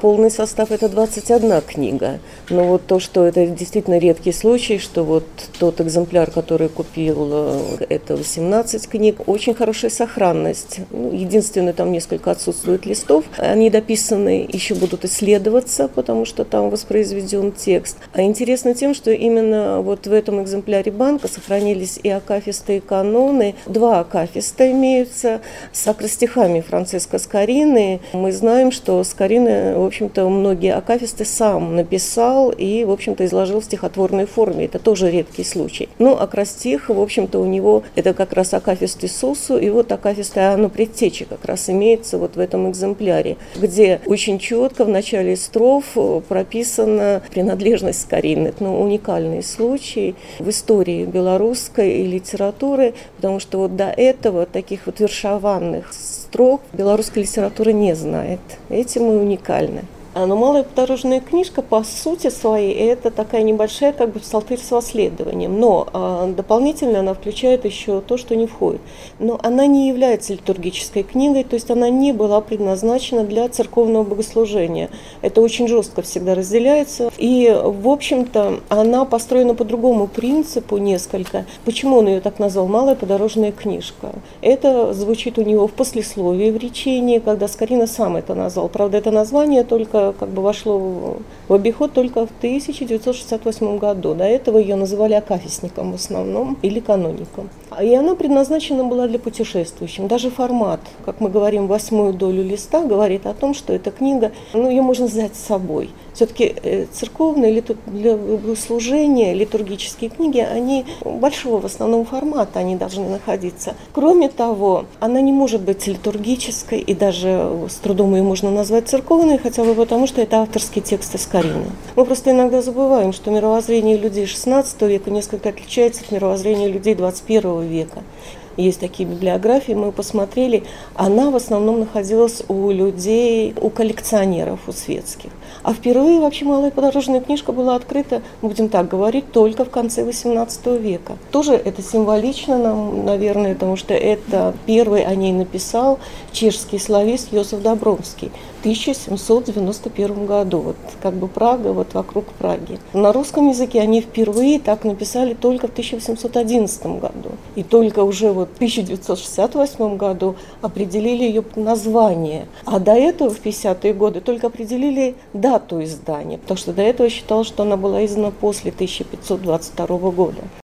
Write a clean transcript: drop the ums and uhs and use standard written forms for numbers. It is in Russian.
полный состав – это 21 книга. Но вот то, что это действительно редкий случай, что вот тот экземпляр, который купил, это 18 книг, очень хорошая сохранность. Единственное, там несколько отсутствует листов. Они дописаны, еще будут исследоваться, потому что там воспроизведен текст. А интересно тем, что именно вот в этом экземпляре банка сохранились и акафисты, и каноны. 2 акафиста имеются с акростихами Франциско Скорины. Мы знаем, что Скорина, в общем-то, многие акафисты сам написал и, в общем-то, изложил в стихотворной форме. Это тоже редкий случай. Ну, акростих, в общем-то, у него это как раз акафист Иисусу, и вот акафист Иоанну Предтечи как раз имеется вот в этом экземпляре, где очень четко в начале строф прописана принадлежность Скорины. Это уникальный случай в истории белорусской литературы, потому что вот до этого таких вот вершованных строк белорусская литература не знает. Этим и уникальны. Но «Малая подорожная книжка» по сути своей это такая небольшая как бы псалтырь с восследованием, но дополнительно она включает еще то, что не входит. Но она не является литургической книгой, то есть она не была предназначена для церковного богослужения. Это очень жестко всегда разделяется. И, в общем-то, она построена по другому принципу несколько. Почему он ее так назвал «Малая подорожная книжка»? Это звучит у него в послесловии, в речении, когда Скорина сам это назвал. Правда, это название только как бы вошло в обиход только в 1968 году. До этого ее называли акафистником в основном или каноником. И она предназначена была для путешествующих. Даже формат, как мы говорим, 8-ю долю листа, говорит о том, что эта книга, ее можно взять с собой. Все-таки церковные для богослужения литургические книги, они большого в основном формата, они должны находиться. Кроме того, она не может быть литургической, и даже с трудом ее можно назвать церковной, хотя бы потому, что это авторские тексты Скорины. Мы просто иногда забываем, что мировоззрение людей XVI века несколько отличается от мировоззрения людей XXI века. Есть такие библиографии, мы посмотрели, она в основном находилась у людей, у коллекционеров, у светских. А впервые вообще «Малая подорожная книжка» была открыта, будем так говорить, только в конце XVIII века. Тоже это символично нам, наверное, потому что это первый о ней написал чешский славист Йосиф Добромский в 1791 году. Вот как бы Прага, вот вокруг Праги. На русском языке они впервые так написали только в 1811 году. И только уже вот в 1968 году определили ее название. А до этого, в 50-е годы, только определили дату издания, потому что до этого считалось, что она была издана после 1522 года.